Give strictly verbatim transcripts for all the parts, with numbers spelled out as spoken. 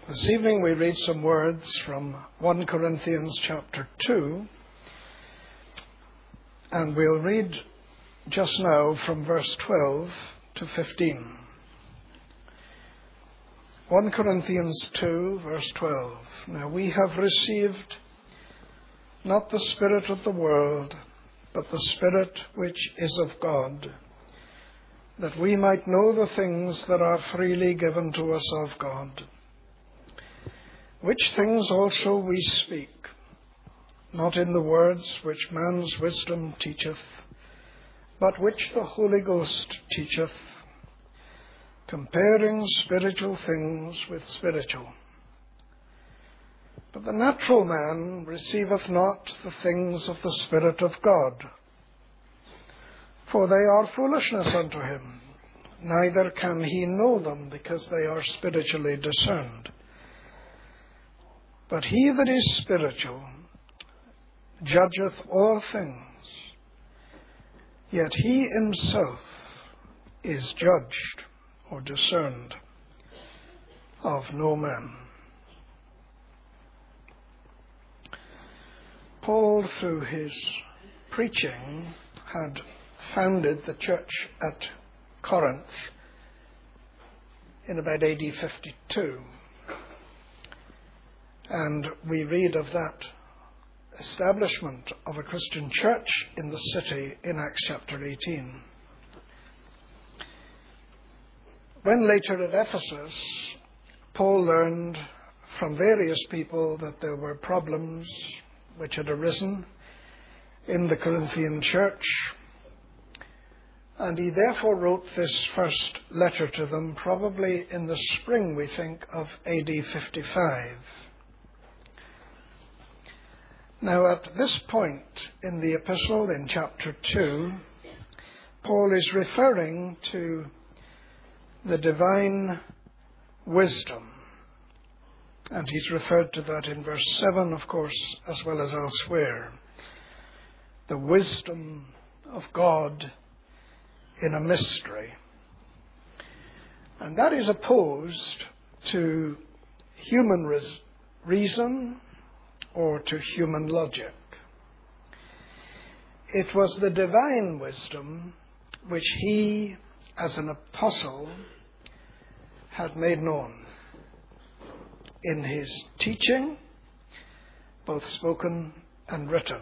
This evening we read some words from First Corinthians chapter two, and we'll read just now from verse twelve to fifteen. First Corinthians two, verse twelve. Now we have received not the spirit of the world, but the Spirit which is of God, that we might know the things that are freely given to us of God. Which things also we speak, not in the words which man's wisdom teacheth, but which the Holy Ghost teacheth, comparing spiritual things with spiritual. But the natural man receiveth not the things of the Spirit of God, for they are foolishness unto him, neither can he know them, because they are spiritually discerned. But he that is spiritual judgeth all things, yet he himself is judged or discerned of no man. Paul, through his preaching, had founded the church at Corinth in about A D fifty-two. And we read of that establishment of a Christian church in the city in Acts chapter eighteen. When later at Ephesus, Paul learned from various people that there were problems which had arisen in the Corinthian church, and he therefore wrote this first letter to them, probably in the spring, we think, of A D fifty-five. Now, at this point in the epistle, in chapter two, Paul is referring to the divine wisdom. And he's referred to that in verse seven, of course, as well as elsewhere. The wisdom of God in a mystery. And that is opposed to human res- reason or to human logic. It was the divine wisdom which he, as an apostle, had made known in his teaching, both spoken and written.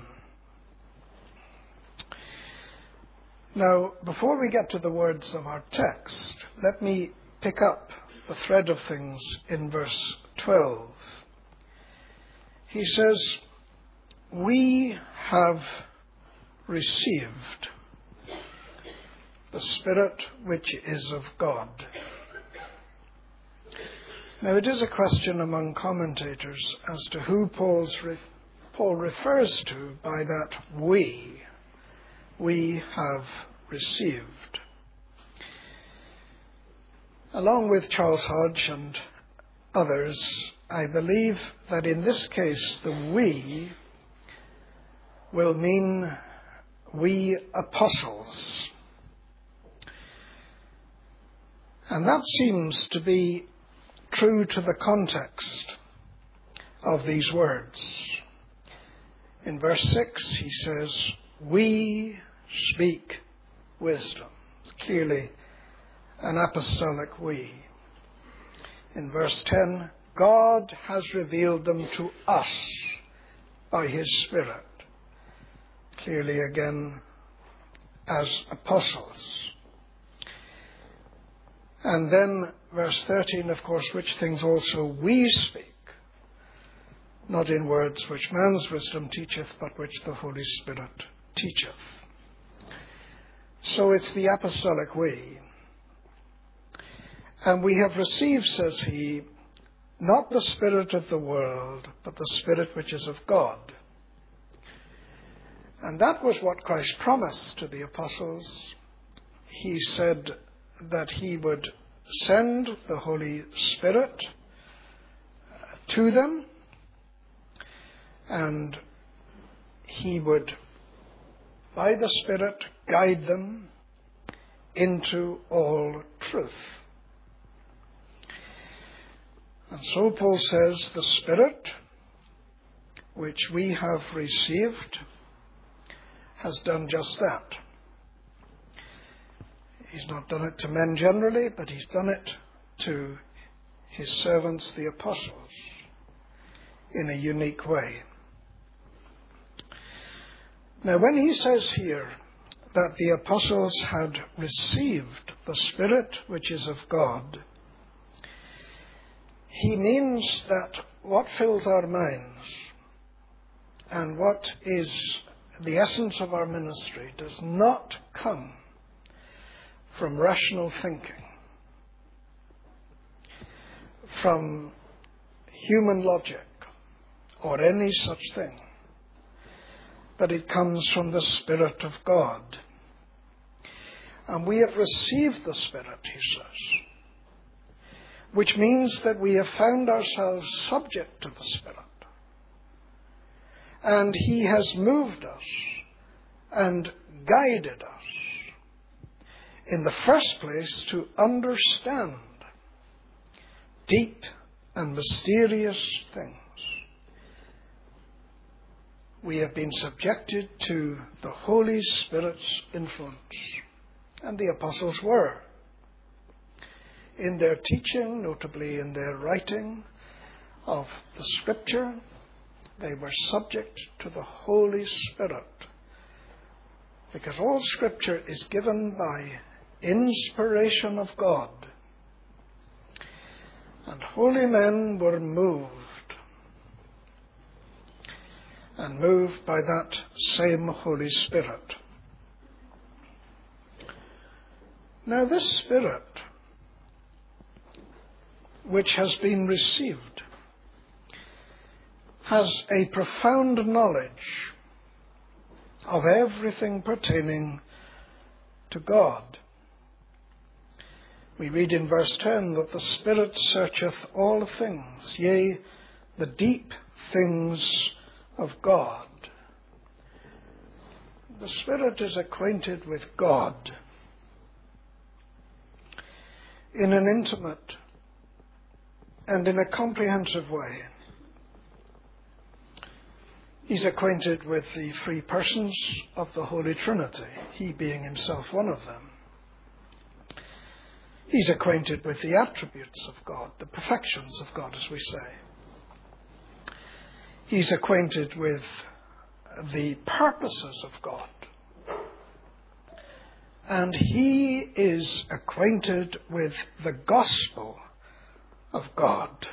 Now, before we get to the words of our text, let me pick up the thread of things in verse twelve. He says, we have received the Spirit which is of God. Now, it is a question among commentators as to who Paul's re- Paul refers to by that we. We have received. Along with Charles Hodge and others, I believe that in this case the we will mean we apostles. And that seems to be true to the context of these words. In verse six he says, we speak wisdom. It's clearly an apostolic we. In verse ten, God has revealed them to us by his Spirit. Clearly again as apostles. And then verse thirteen, of course, which things also we speak, not in words which man's wisdom teacheth, but which the Holy Spirit teacheth. So it's the apostolic we. And we have received, says he, not the spirit of the world, but the Spirit which is of God. And that was what Christ promised to the apostles. He said that he would send the Holy Spirit to them, and he would, by the Spirit, guide them into all truth. And so Paul says, the Spirit which we have received has done just that. He's not done it to men generally, but he's done it to his servants, the apostles, in a unique way. Now, when he says here that the apostles had received the Spirit which is of God, he means that what fills our minds and what is the essence of our ministry does not come from rational thinking, from human logic, or any such thing, but it comes from the Spirit of God. And we have received the Spirit, he says, which means that we have found ourselves subject to the Spirit. And he has moved us and guided us, in the first place, to understand deep and mysterious things. We have been subjected to the Holy Spirit's influence, and the apostles were. In their teaching, notably in their writing of the Scripture, they were subject to the Holy Spirit, because all Scripture is given by inspiration of God. And holy men were moved, and moved by that same Holy Spirit. Now this Spirit, which has been received, has a profound knowledge of everything pertaining to God. We read in verse ten that the Spirit searcheth all things, yea, the deep things of God. The Spirit is acquainted with God in an intimate and in a comprehensive way. He's acquainted with the three persons of the Holy Trinity, he being himself one of them. He's acquainted with the attributes of God, the perfections of God, as we say. He's acquainted with the purposes of God. And he is acquainted with the gospel of God.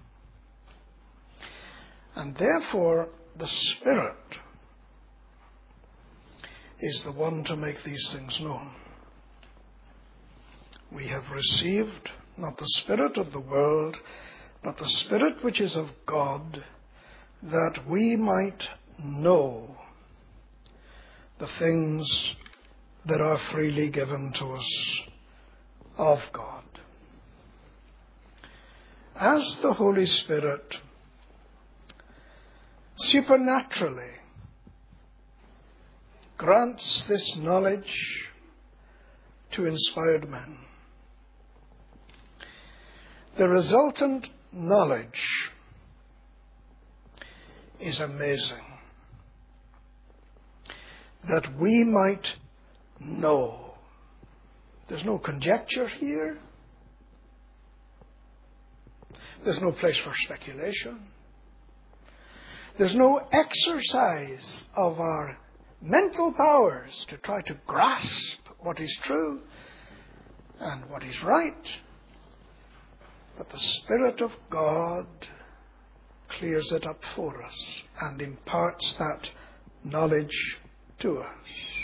And therefore, the Spirit is the one to make these things known. We have received not the spirit of the world, but the Spirit which is of God, that we might know the things that are freely given to us of God. As the Holy Spirit supernaturally grants this knowledge to inspired men, the resultant knowledge is amazing. That we might know. There's no conjecture here. There's no place for speculation. There's no exercise of our mental powers to try to grasp what is true and what is right. But the Spirit of God clears it up for us and imparts that knowledge to us.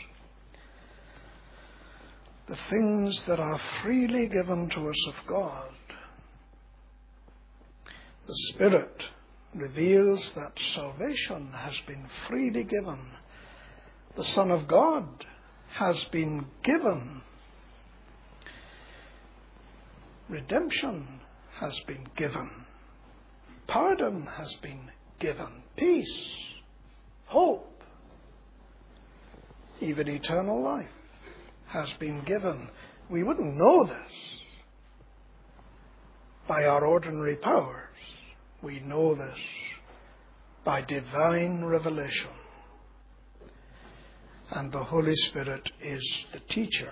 The things that are freely given to us of God. The Spirit reveals that salvation has been freely given. The Son of God has been given. Redemption has been given. Pardon has been given. Peace, hope, even eternal life has been given. We wouldn't know this by our ordinary powers. We know this by divine revelation. And the Holy Spirit is the teacher.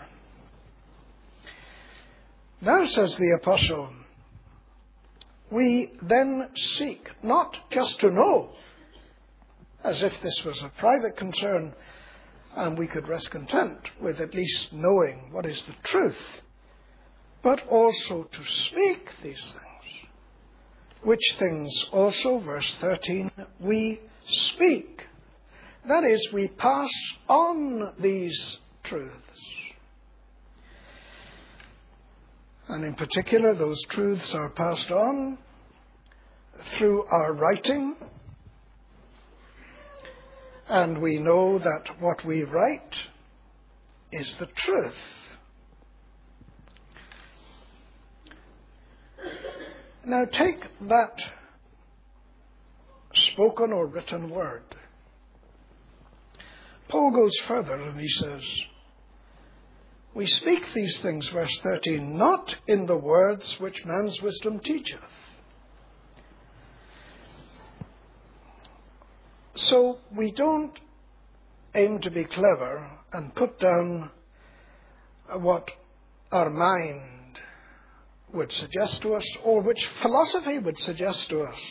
Now, says the apostle, we then seek not just to know, as if this was a private concern and we could rest content with at least knowing what is the truth, but also to speak these things, which things also, verse thirteen, we speak. That is, we pass on these truths. And in particular, those truths are passed on through our writing. And we know that what we write is the truth. Now take that spoken or written word. Paul goes further and he says, we speak these things, verse thirteen, not in the words which man's wisdom teacheth. So we don't aim to be clever and put down what our mind would suggest to us or which philosophy would suggest to us.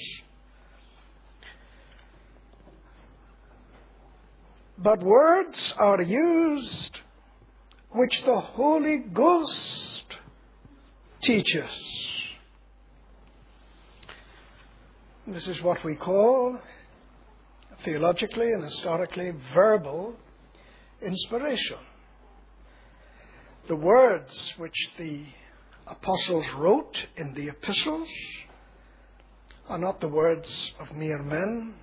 But words are used which the Holy Ghost teaches. This is what we call, theologically and historically, verbal inspiration. The words which the apostles wrote in the epistles are not the words of mere men,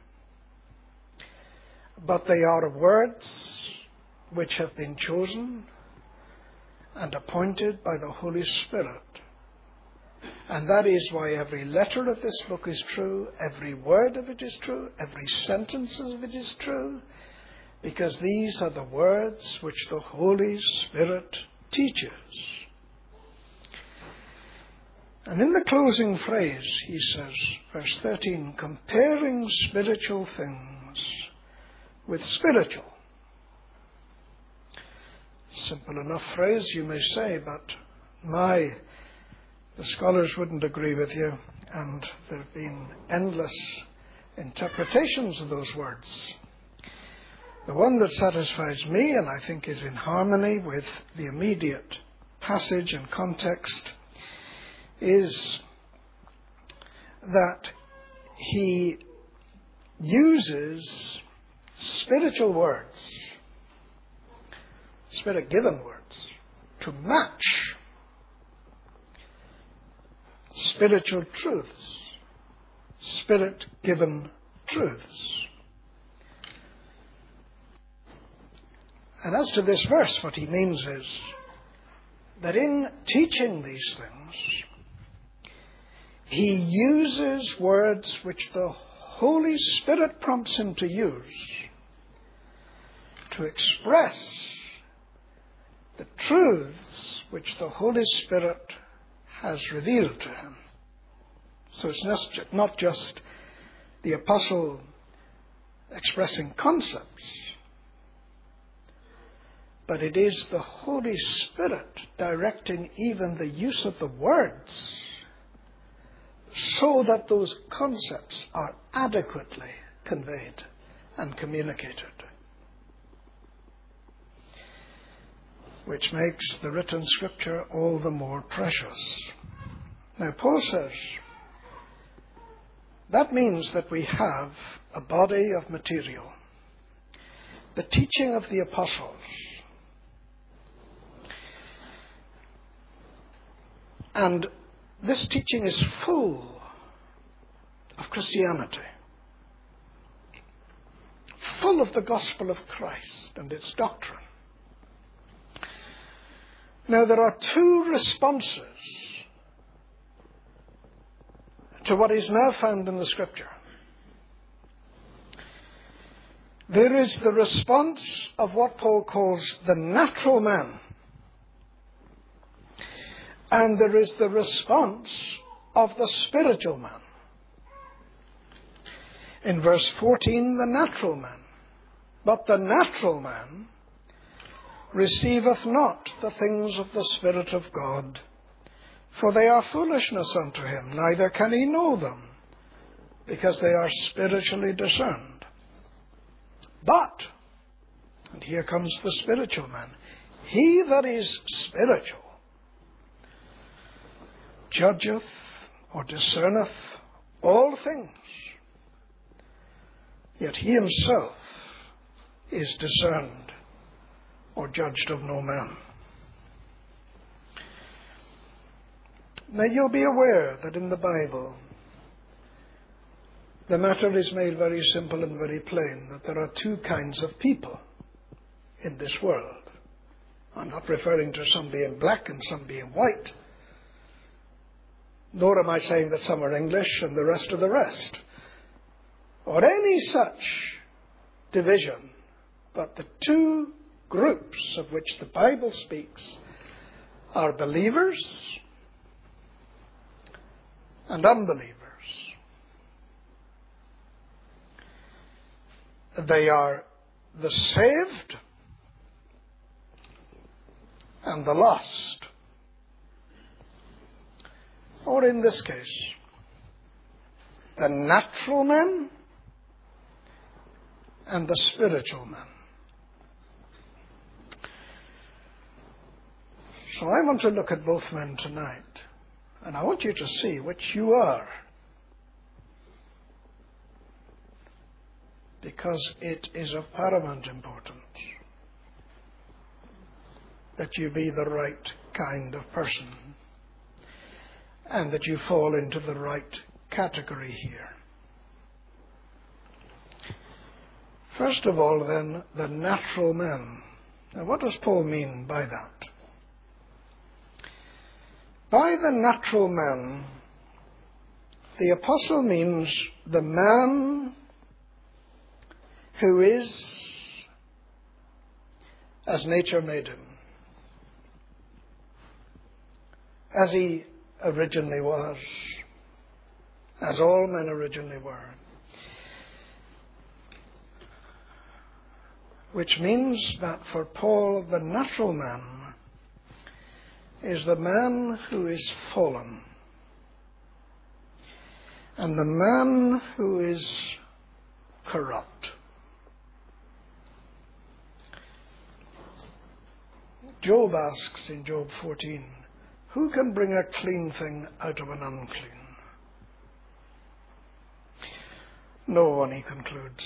but they are words which have been chosen and appointed by the Holy Spirit. And that is why every letter of this book is true, every word of it is true, every sentence of it is true, because these are the words which the Holy Spirit teaches. And in the closing phrase, he says, verse thirteen, comparing spiritual things with spiritual. Simple enough phrase, you may say, but my, the scholars wouldn't agree with you, and there have been endless interpretations of those words. The one that satisfies me, and I think is in harmony with the immediate passage and context, is that he uses spiritual words, Spirit-given words, to match spiritual truths, Spirit-given truths. And as to this verse, what he means is that in teaching these things, he uses words which the Holy Spirit prompts him to use to express the truths which the Holy Spirit has revealed to him. So it's not just the apostle expressing concepts, but it is the Holy Spirit directing even the use of the words so that those concepts are adequately conveyed and communicated, which makes the written scripture all the more precious. Now, Paul says that means that we have a body of material, the teaching of the apostles, and this teaching is full of Christianity, full of the gospel of Christ and its doctrine. Now, there are two responses to what is now found in the Scripture. There is the response of what Paul calls the natural man, and there is the response of the spiritual man. In verse fourteen, the natural man. But the natural man receiveth not the things of the Spirit of God, for they are foolishness unto him, neither can he know them, because they are spiritually discerned. But, and here comes the spiritual man, he that is spiritual judgeth or discerneth all things, yet he himself is discerned or judged of no man. Now you'll be aware that in the Bible the matter is made very simple and very plain, that there are two kinds of people in this world. I'm not referring to some being black and some being white, nor am I saying that some are English and the rest are the rest, or any such division, but the two groups of which the Bible speaks are believers and unbelievers. They are the saved and the lost. Or in this case, the natural man and the spiritual man. So I want to look at both men tonight, and I want you to see which you are, because it is of paramount importance that you be the right kind of person and that you fall into the right category here. First of all, then, the natural man. Now, what does Paul mean by that? By the natural man, the apostle means the man who is as nature made him, as he originally was, as all men originally were. Which means that for Paul, the natural man is the man who is fallen, and the man who is corrupt. Job asks in Job fourteen, who can bring a clean thing out of an unclean? No one, he concludes.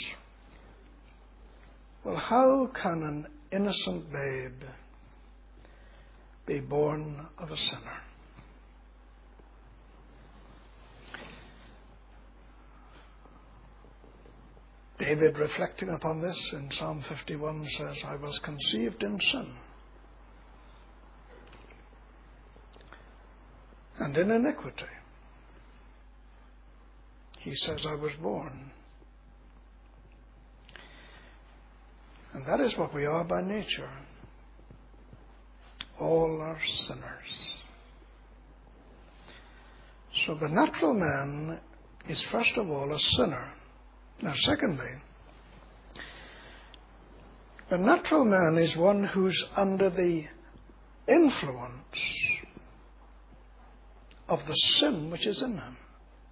Well, how can an innocent babe be born of a sinner? David, reflecting upon this in Psalm fifty-one, says, I was conceived in sin, and in iniquity. He says, I was born. And that is what we are by nature. All are sinners. So the natural man is first of all a sinner. Now secondly, the natural man is one who's under the influence of the sin which is in him.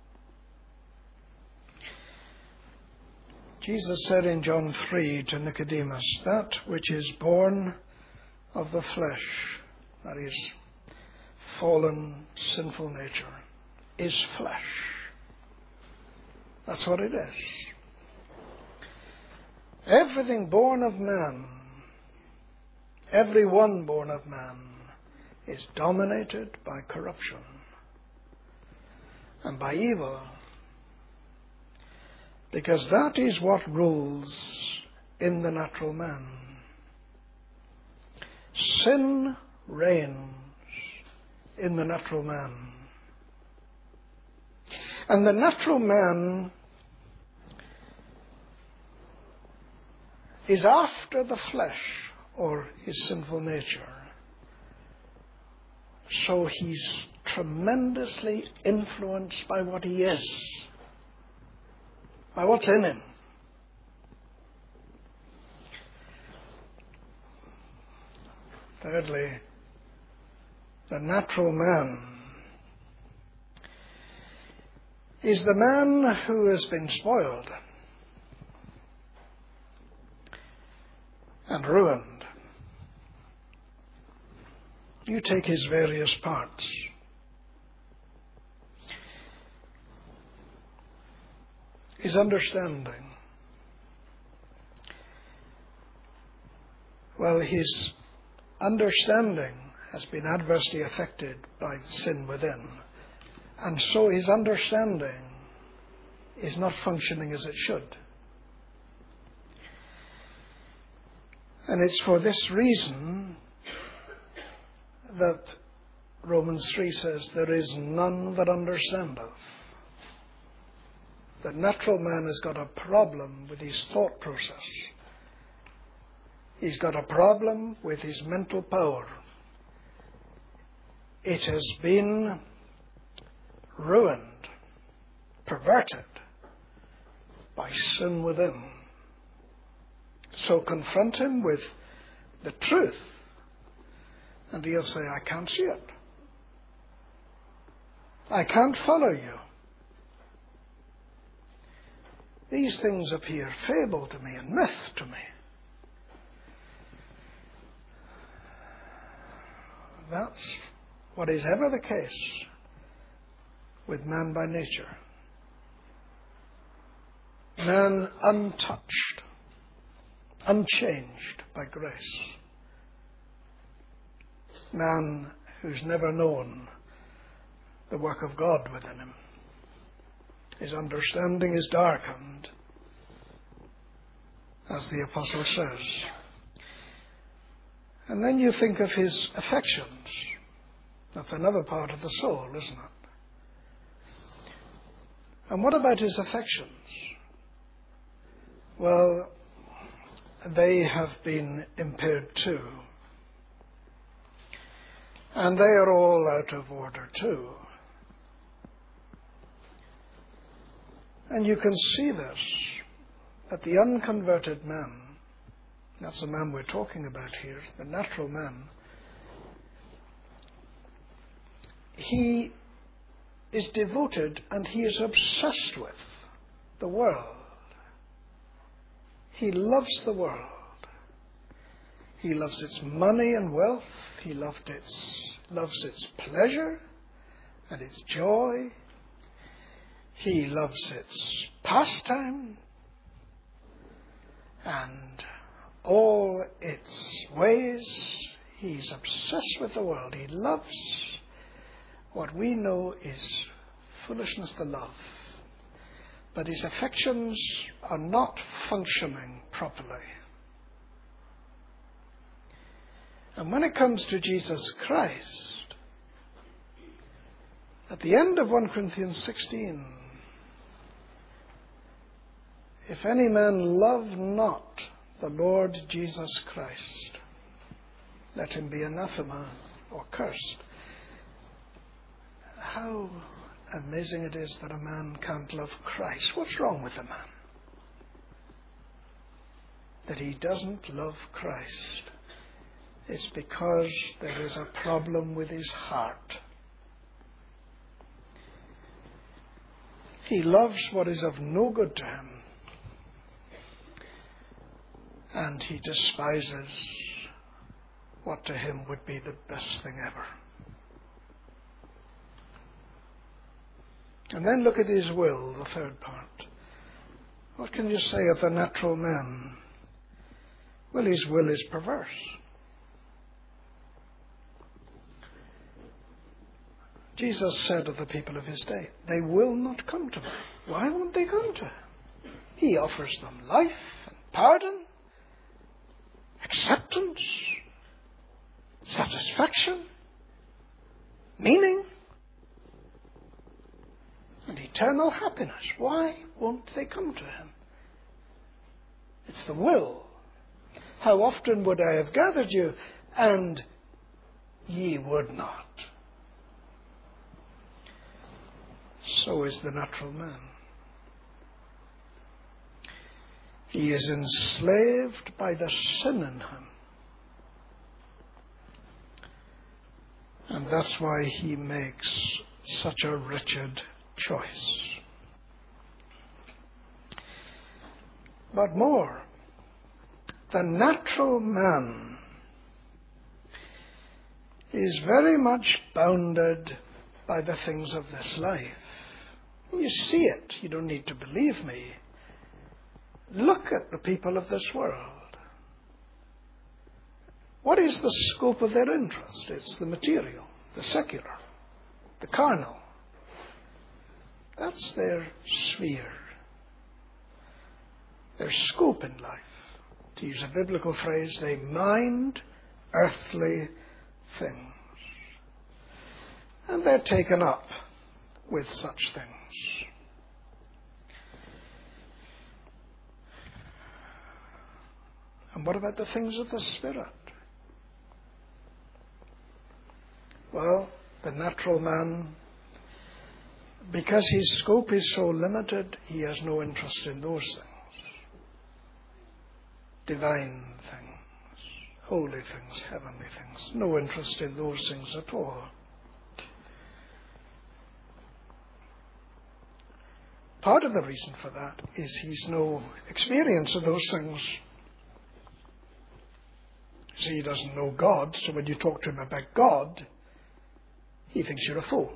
Jesus said in John three to Nicodemus, that which is born of the flesh, that is, fallen, sinful nature, is flesh. That's what it is. Everything born of man, every one born of man, is dominated by corruption and by evil, because that is what rules in the natural man. Sin reigns in the natural man. And the natural man is after the flesh, or his sinful nature, so he's tremendously influenced by what he is, by what's in him. Thirdly, the natural man is the man who has been spoiled and ruined. You take his various parts. His understanding. Well, his understanding has been adversely affected by sin within. And so his understanding is not functioning as it should. And it's for this reason that Romans three says, there is none that understandeth. The natural man has got a problem with his thought process. He's got a problem with his mental power. It has been ruined, perverted by sin within. So confront him with the truth, and he'll say, I can't see it. I can't follow you. These things appear fable to me and myth to me. That's what is ever the case with man by nature. Man untouched, unchanged by grace. Man who's never known the work of God within him. His understanding is darkened, as the apostle says. And then you think of his affections. That's another part of the soul, isn't it? And what about his affections? Well, they have been impaired too. And they are all out of order too. And you can see this, that the unconverted man, that's the man we're talking about here, the natural man, he is devoted and he is obsessed with the world. He loves the world. He loves its money and wealth. He loved its, loves its pleasure and its joy. He loves its pastime and all its ways. He's obsessed with the world. He loves what we know is foolishness to love. But his affections are not functioning properly. And when it comes to Jesus Christ, at the end of First Corinthians sixteen, if any man love not the Lord Jesus Christ, let him be anathema or cursed. How amazing it is that a man can't love Christ. What's wrong with a man? That he doesn't love Christ. It's because there is a problem with his heart. He loves what is of no good to him. And he despises what to him would be the best thing ever. And then look at his will, the third part. What can you say of the natural man? Well, his will is perverse. Jesus said of the people of his day, they will not come to him. Why won't they come to him? He offers them life and pardon, acceptance, satisfaction, meaning, and eternal happiness. Why won't they come to him? It's the will. How often would I have gathered you, and ye would not. so is the natural man. He is enslaved by the sin in him. And that's why he makes such a wretched choice. But more, the natural man is very much bounded by the things of this life. You see it. You don't need to believe me. Look at the people of this world. What is the scope of their interest? It's the material, the secular, the carnal. That's their sphere, their scope in life. To use a biblical phrase, they mind earthly things. And they're taken up with such things. And what about the things of the Spirit? Well, the natural man, because his scope is so limited, he has no interest in those things. Divine things, holy things, heavenly things. No interest in those things at all. Part of the reason for that is he's no experience of those things. See, he doesn't know God, so when you talk to him about God, he thinks you're a fool.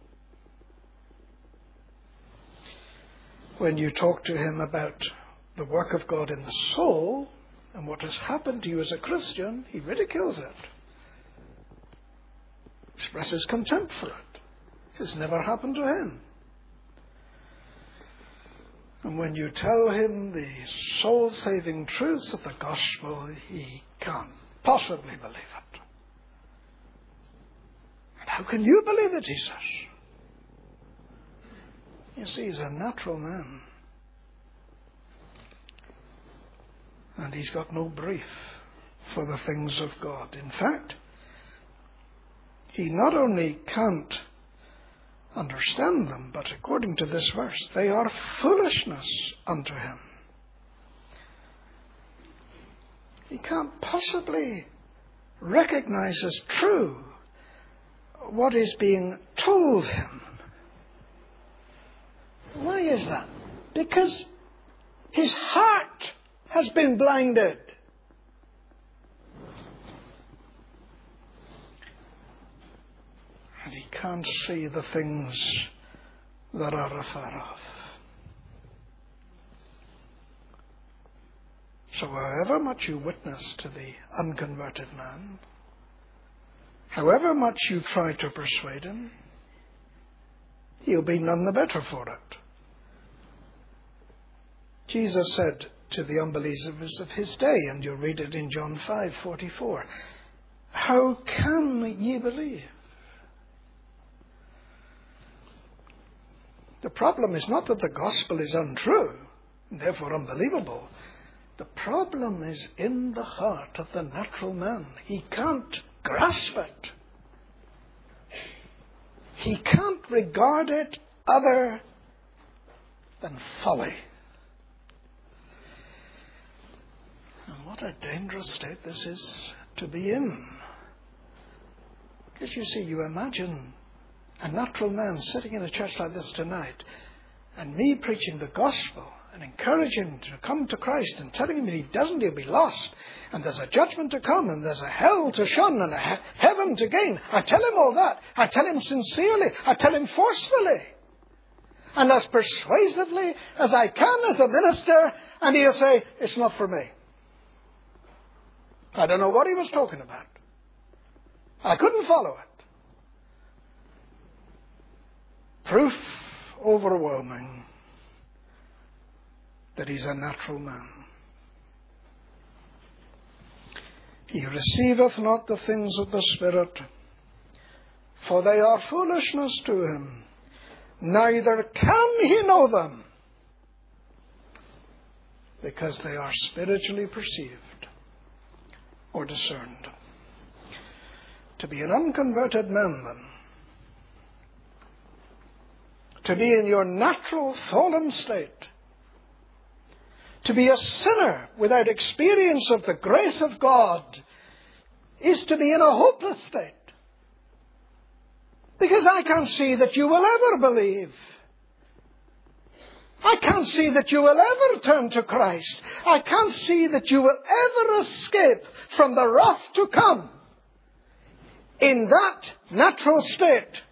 When you talk to him about the work of God in the soul and what has happened to you as a Christian, he ridicules it, expresses contempt for it. It's never happened to him. And when you tell him the soul-saving truths of the gospel, he can't possibly believe it. And how can you believe it, he says. You see, he's a natural man. And he's got no brief for the things of God. In fact, he not only can't understand them, but according to this verse, they are foolishness unto him. He can't possibly recognize as true what is being told him. Why is that? Because his heart has been blinded. And he can't see the things that are afar off. So however much you witness to the unconverted man, however much you try to persuade him, he'll be none the better for it. Jesus said to the unbelievers of his day, and you read it in John five forty-four, how can ye believe? The problem is not that the gospel is untrue, and therefore unbelievable. The problem is in the heart of the natural man. He can't grasp it. He can't regard it other than folly. And what a dangerous state this is to be in. Because you see, you imagine a natural man sitting in a church like this tonight, and me preaching the gospel and encouraging him to come to Christ and telling him that he doesn't, he'll be lost, and there's a judgment to come, and there's a hell to shun, and a he- heaven to gain. I tell him all that. I tell him sincerely. I tell him forcefully. And as persuasively as I can as a minister, and he'll say, it's not for me. I don't know what he was talking about. I couldn't follow it. Proof overwhelming that he's a natural man. He receiveth not the things of the Spirit, for they are foolishness to him, neither can he know them, because they are spiritually perceived or discerned. To be an unconverted man, then, to be in your natural fallen state, to be a sinner without experience of the grace of God, is to be in a hopeless state. Because I can't see that you will ever believe. I can't see that you will ever turn to Christ. I can't see that you will ever escape from the wrath to come in that natural state.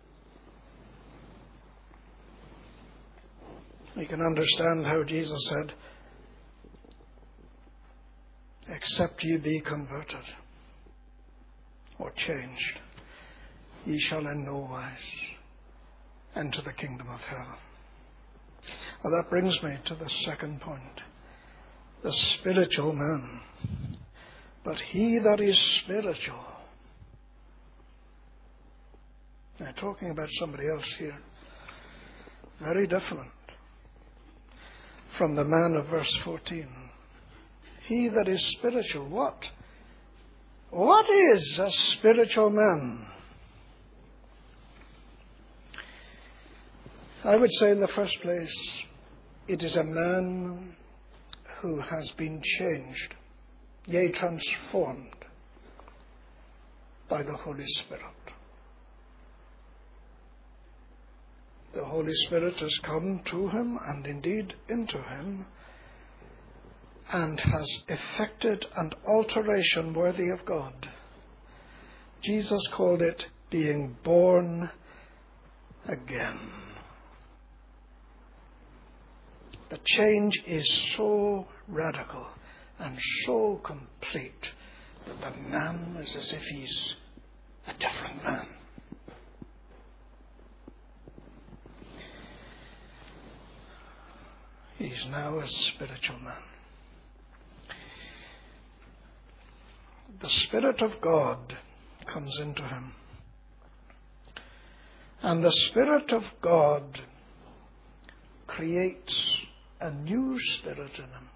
We can understand how Jesus said, except ye be converted or changed, ye shall in no wise enter the kingdom of heaven. Well, that brings me to the second point. The spiritual man. But he that is spiritual. Now, talking about somebody else here. Very different from the man of verse fourteen. He that is spiritual. What? What is a spiritual man? I would say in the first place, it is a man who has been changed, yea, transformed by the Holy Spirit. The Holy Spirit has come to him and indeed into him and has effected an alteration worthy of God. Jesus called it being born again. The change is so radical and so complete that the man is as if he's a different man. He's now a spiritual man. The Spirit of God comes into him. And the Spirit of God creates a new spirit in him.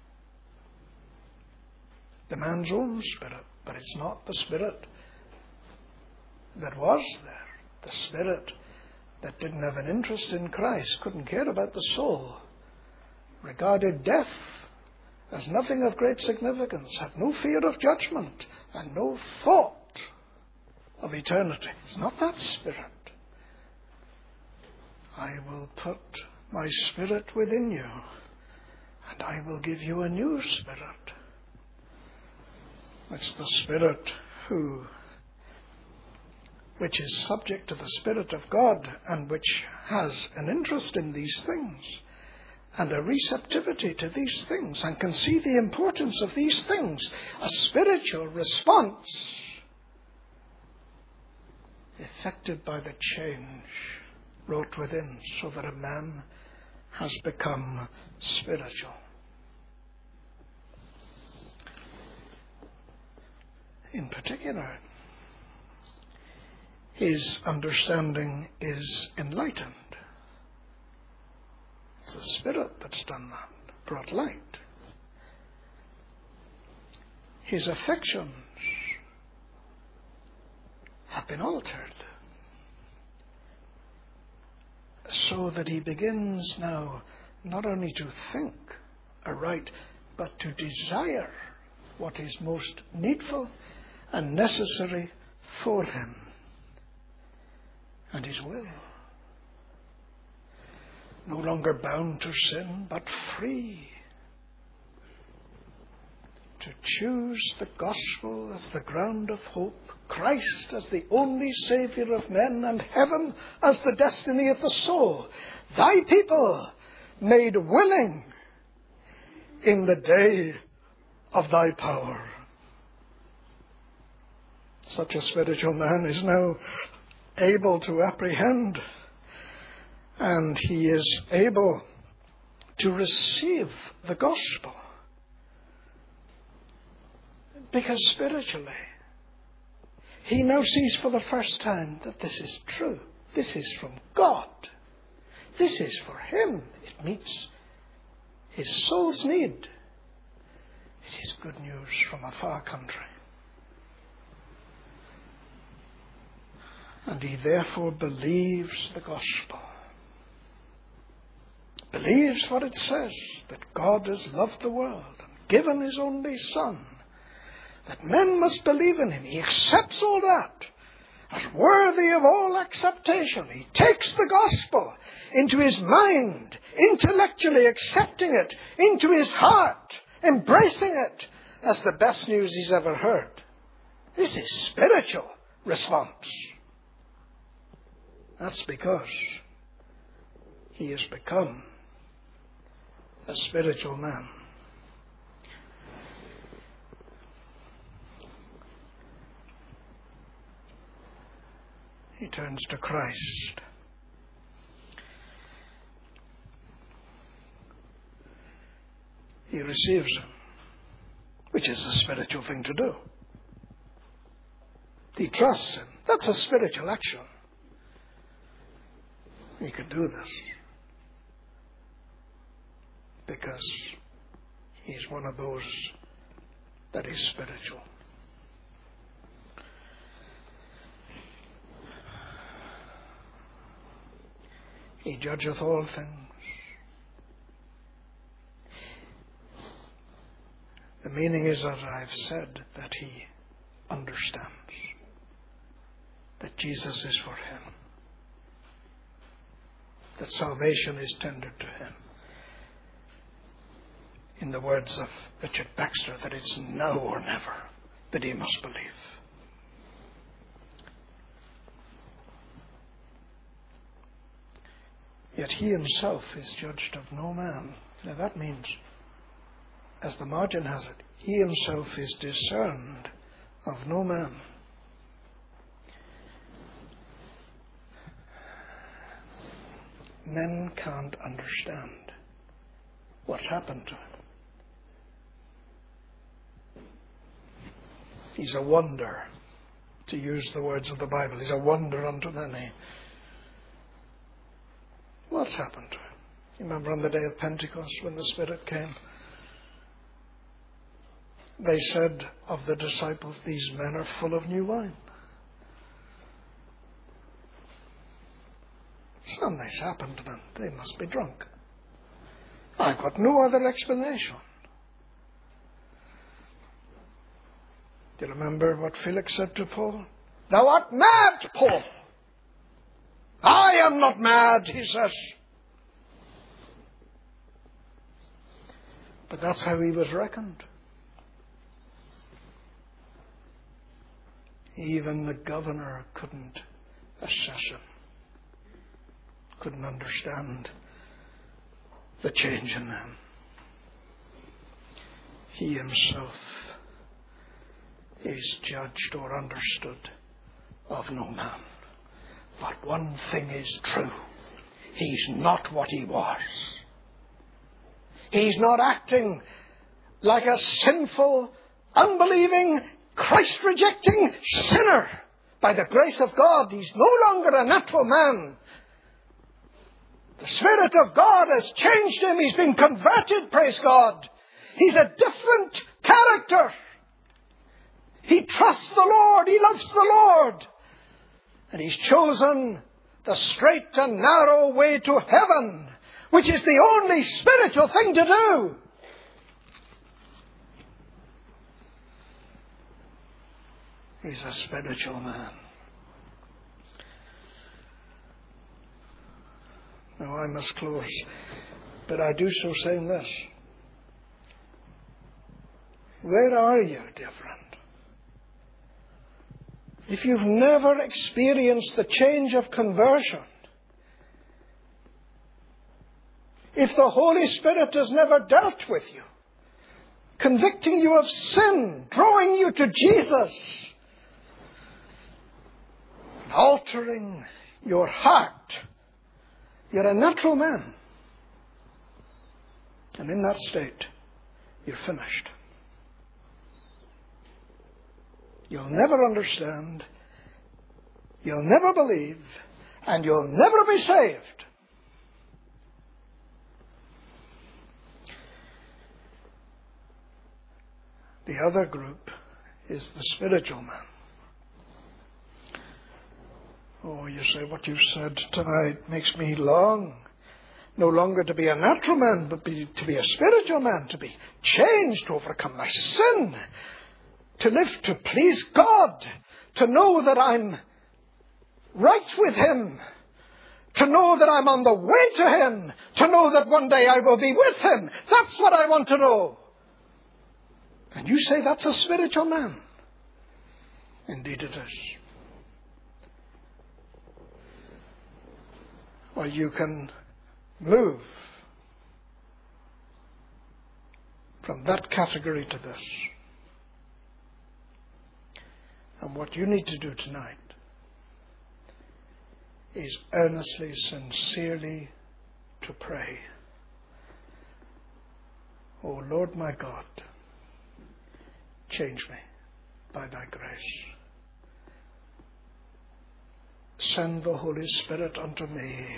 The man's own spirit, but it's not the spirit that was there. The spirit that didn't have an interest in Christ, couldn't care about the soul, regarded death as nothing of great significance, had no fear of judgment, and no thought of eternity. It's not that spirit. I will put my spirit within you, and I will give you a new spirit. It's the spirit who, which is subject to the Spirit of God, and which has an interest in these things, and a receptivity to these things, and can see the importance of these things, a spiritual response effected by the change wrought within, so that a man has become spiritual. In particular, his understanding is enlightened. It's the Spirit that's done that, brought light. His affections have been altered, so that he begins now not only to think aright, but to desire what is most needful and necessary for him and his will. No longer bound to sin, but free to choose the gospel as the ground of hope, Christ as the only Saviour of men, and heaven as the destiny of the soul. Thy people made willing in the day of thy power. Such a spiritual man is now able to apprehend, and he is able to receive the gospel. Because spiritually, he now sees for the first time that this is true. This is from God. This is for him. It meets his soul's need. It is good news from a far country. And he therefore believes the gospel. believes what it says, that God has loved the world and given his only Son, that men must believe in him. He accepts all that as worthy of all acceptation. He takes the gospel into his mind, intellectually accepting it, into his heart, embracing it as the best news he's ever heard. This is spiritual response. That's because he has become a spiritual man. He turns to Christ. He receives him, which is a spiritual thing to do. He trusts him. That's a spiritual action. He can do this because he's one of those that is spiritual. He judgeth all things. The meaning is, as I've said, that he understands that Jesus is for him, that salvation is tendered to him. In the words of Richard Baxter, that it's now or never that he must believe. Yet he himself is judged of no man. Now that means, as the margin has it, he himself is discerned of no man. Men can't understand what's happened to him. He's a wonder, to use the words of the Bible. He's a wonder unto many. What's happened to him? You remember on the day of Pentecost when the Spirit came? They said of the disciples, these men are full of new wine. Something's happened to them. They must be drunk. I've got no other explanation. Do you remember what Felix said to Paul? Thou art mad, Paul. I am not mad, he says. But that's how he was reckoned. Even the governor couldn't assess him, couldn't understand the change in him. He himself is judged or understood of no man. But one thing is true. He's not what he was. He's not acting like a sinful, unbelieving, Christ-rejecting sinner. By the grace of God, he's no longer a natural man. The Spirit of God has changed him. He's been converted, praise God. He's a different character. He trusts the Lord. He loves the Lord. And he's chosen the straight and narrow way to heaven, which is the only spiritual thing to do. He's a spiritual man. Now I must close, but I do so saying this. Where are you different? If you've never experienced the change of conversion, if the Holy Spirit has never dealt with you, convicting you of sin, drawing you to Jesus, altering your heart, you're a natural man. And in that state, you're finished. You'll never understand, you'll never believe, and you'll never be saved. The other group is the spiritual man. Oh, you say, what you've said tonight makes me long No longer to be a natural man, but be, to be a spiritual man, to be changed, to overcome my sin, to live to please God, to know that I'm right with Him, to know that I'm on the way to Him, to know that one day I will be with Him. That's what I want to know. And you say that's a spiritual man. Indeed it is. Well, you can move from that category to this. And what you need to do tonight is earnestly, sincerely to pray. Oh Lord my God, change me by thy grace. Send the Holy Spirit unto me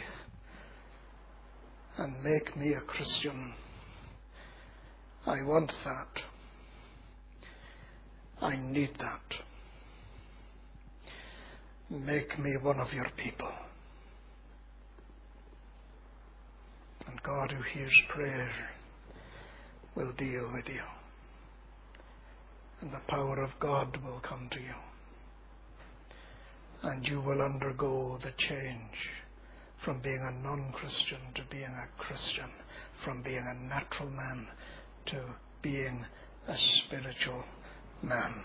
and make me a Christian. I want that. I need that. Make me one of your people. And God, who hears prayer, will deal with you. And the power of God will come to you. And you will undergo the change from being a non-Christian to being a Christian, from being a natural man to being a spiritual man.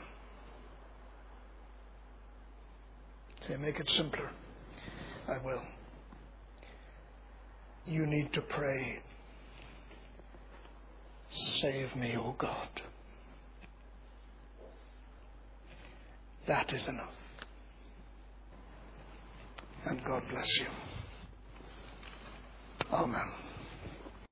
Say, make it simpler. I will. You need to pray. Save me, O God. That is enough. And God bless you. Amen.